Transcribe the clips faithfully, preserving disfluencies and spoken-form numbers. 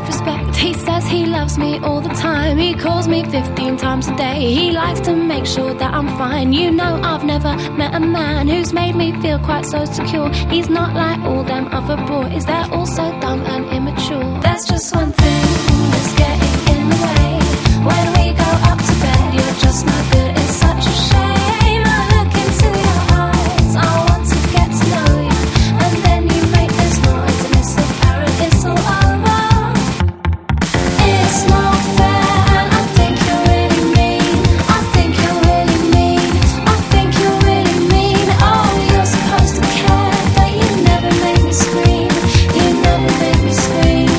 with respect. He says he loves me all the time. He calls me fifteen times a day. He likes to make sure that I'm fine. You know, I've never met a man who's made me feel quite so secure. He's not like all them other boys. They're all so dumb and immature. There's just one thing that's getting in the way. When we go up to bed, you're just no good. It's such a shame. I look into your eyes. I want to get to know you. And then you make this noise and it's apparent it's all over. It's not fair and I think you're really mean. I think you're really mean. I think you're really mean. Oh, you're supposed to care, but you never make me scream. You never make me scream.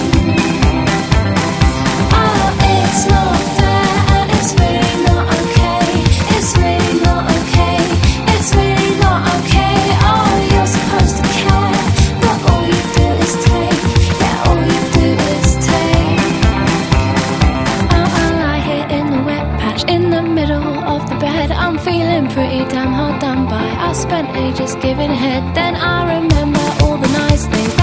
Oh, it's not fair and it's really not okay. It's really not okay. It's really not okay. Oh, you're supposed to care, but all you do is take. Yeah, all you do is take. Oh, I lie here in the wet patch in the middle of the bed. I'm feeling pretty damn hard done by. I spent ages giving head. Then I remember all the nice things